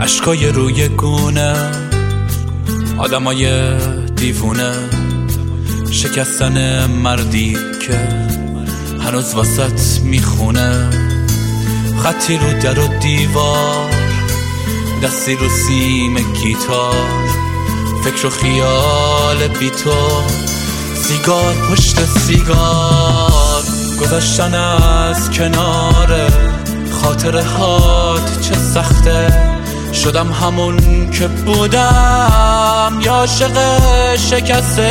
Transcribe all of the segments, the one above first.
اشکای روی گونه، آدمای دیوونه، شکستن مردی که هنوز واسط میخونه، خطی رو در و دیوار، دستی رو سیم گیتار، فکر و خیال بی تو، سیگار پشت سیگار، گذاشتن از کنار خاطره هات چه سخته، شدم همون که بودم یا عاشق شکسته.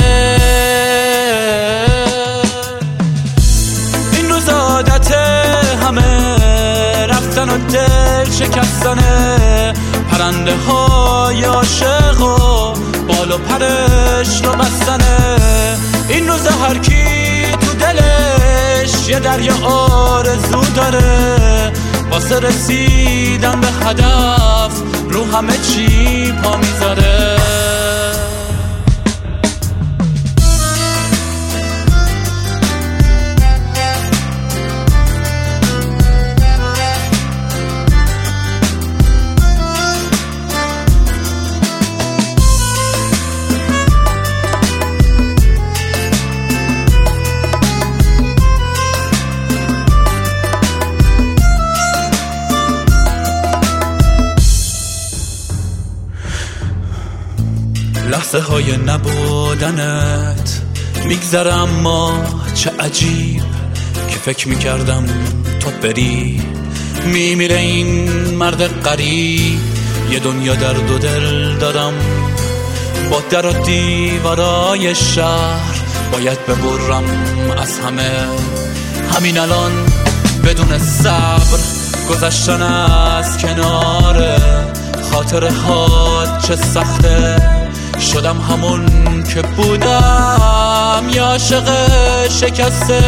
این روز عادت همه رفتن و دل شکستنه، پرنده های عاشق و بال و پرش رو بستنه. این روز هر کی تو دلش یه دریا آرزو داره، واسه رسیدن به هدف رو همه چی پا میذاره. لحظه های نبودنت میگذره، اما چه عجیب که فکر میکردم تو بری، میمیره این مرد غریب. یه دنیا درد و دل دارم، با در و دیوارای شهر باید ببرم از همه. همین الان بدون صبر گذشتن از کنار خاطره هات چه سخته، شدم همون که بودم یا عاشق شکسته.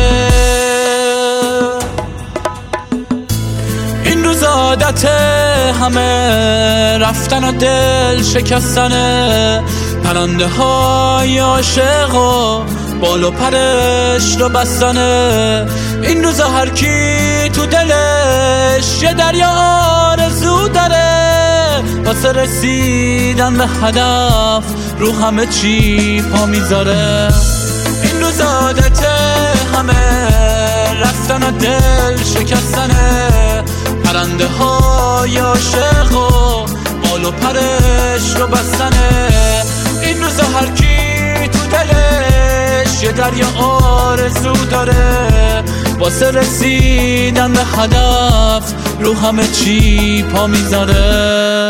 این روز عادت همه رفتن و دل شکستنه، پرنده های عاشق و بال و پرش رو بستنه. این روز هر کی تو دلش یه دریا آرزو داره، واسه رسیدن به هدف رو همه چی پا میذاره. این روز عادت همه رفتن و دل شکستنه، پرنده های عاشق و بال و پرش رو بستنه. این روز هر کی تو دلش یه دریا آرزو داره، واسه رسیدن به هدف رو همه چی پا میذاره.